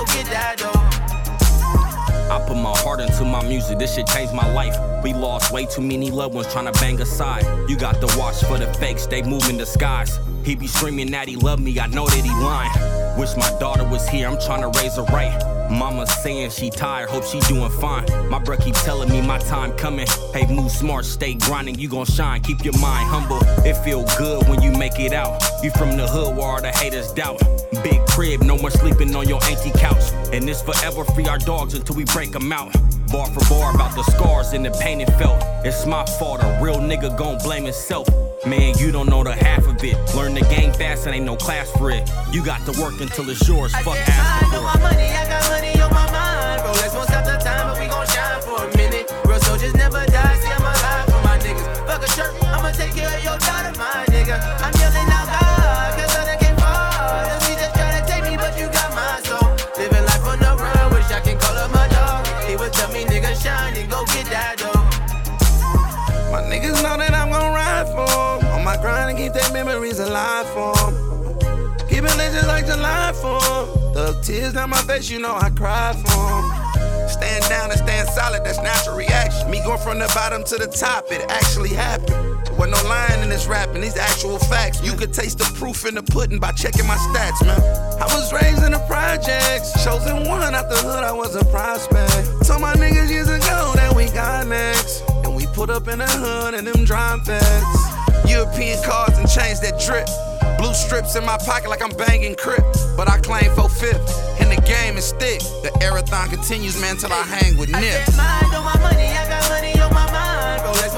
go get that dough. I put my heart into my music, this shit changed my life. We lost way too many loved ones trying to bang aside. You got to watch for the fakes, they move in disguise. He be screaming that he love me, I know that he lying. Wish my daughter was here, I'm trying to raise her right. Mama saying she tired, hope she doing fine. My bruh keep telling me my time coming. Hey, move smart, stay grinding, you gon' shine. Keep your mind humble, it feel good when you make it out. You from the hood where all the haters doubt. Big crib, no more sleeping on your auntie couch. And this forever free our dogs until we break them out. Bar for bar about the scars and the pain it felt. It's my fault, a real nigga gon' blame himself. Man, you don't know the half of it. Learn the game fast and ain't no class for it. You got to work until it's yours, fuck asking for it. My money, I got money on my mind. Rolex won't stop the time, but we gon' shine for a minute. Real soldiers never die, see I'm alive for my niggas. Fuck a shirt, I'ma take care of your daughter, my nigga. I'm yelling out God, cause I done came far. And we just try to take me, but you got my soul. Living life on the run, wish I can call up my dog. He would tell me, nigga, shine and go get that dough. My niggas know that I'm gon' ride for 'em. On my grind and keep their memories alive for 'em. Keeping legends like July for 'em. Thug tears down my face, you know I cry for 'em. Stand down and stand solid, that's natural reaction. Me going from the bottom to the top, it actually happened. There wasn't no lying in this rapping, these actual facts. You could taste the proof in the pudding by checking my stats, man. I was raised in the projects, chosen one out the hood, I was a prospect. Told my niggas years ago that we got next. And we put up in the hood and them drum feds. European cars and chains that drip. Blue strips in my pocket like I'm banging Crip. But I claim 4/5, and the game is thick. The marathon continues, man, till I hang with Nip. I said, mind on my money, I got money on my mind. Rolex